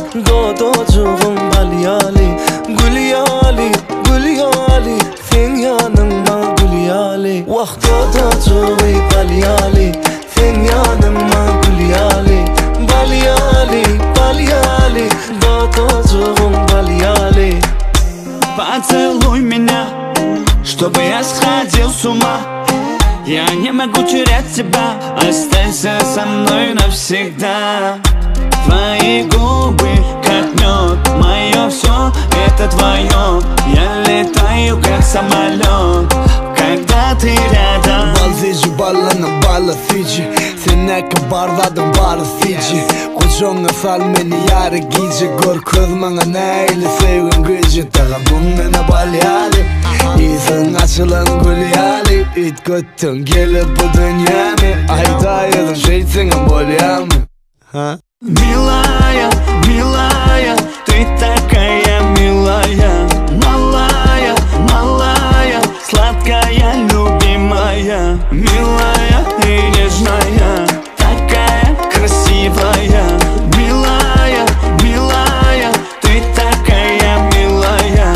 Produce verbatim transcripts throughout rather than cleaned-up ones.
Dodocuğum balyali Gülyali, gülyali Sen yanıma gülyali Vah dodocuğum balyali Sen yanıma gülyali Balyali, balyali Dodocuğum balyali Поцелуй меня, чтобы я сходил с ума. Я не могу терять тебя, останься со мной навсегда. Твои губы, как мед, мое все, это твое. Я летаю, как самолет, когда ты рядом. Vazgeçi ballanın bağlı fici Sene kabarladım bağlı fici Koçonga sal meni yarı gici Gör közmana neyle sevgin gücü Tağa bunlara balyali İyisen açılan gülyali İt göttün gelip bu dünyamı Ayda yazın şeysine bolyamı Милая, милая, ты такая милая. Малая, малая, сладкая, любимая. Милая и нежная, такая красивая. Милая, милая, ты такая милая.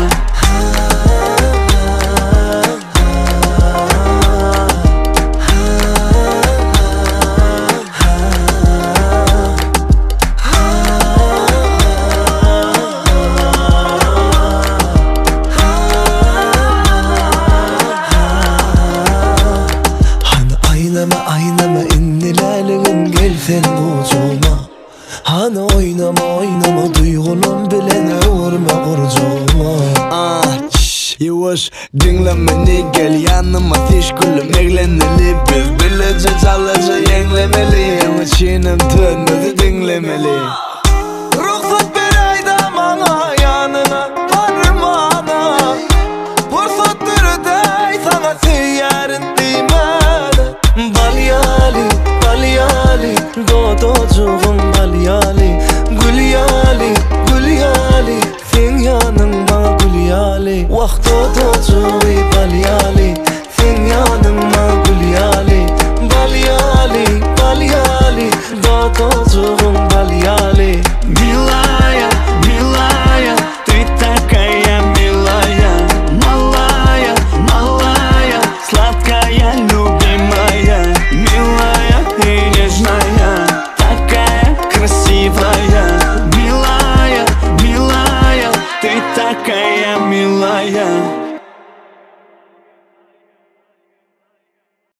Aynama aynama innilerliğin gelsen kucuma Hani oynama oynama duygulum bilene vurma kurcuma Ah şşş yavaş dinlemeni gel yanıma teşgülüm eğleneli Biz bilece çalıca yenglemeli Ama çiğnem tönmedi dinlemeli Ruhsat bir ayda bana yanına varmana Fırsat dey sana seyyarın dimana Balyali, balyali Dodocuğum balyali Gülyali, gülyali Sen yanıma gülyali Vah dodocuğum balyali Sen yanıma gülyali Balyali, balyali Dodocuğum balyali Милая, милая, ты такая милая. Малая, малая, сладкая, любимая. Милая и нежная, такая красивая. Милая, милая, ты такая милая.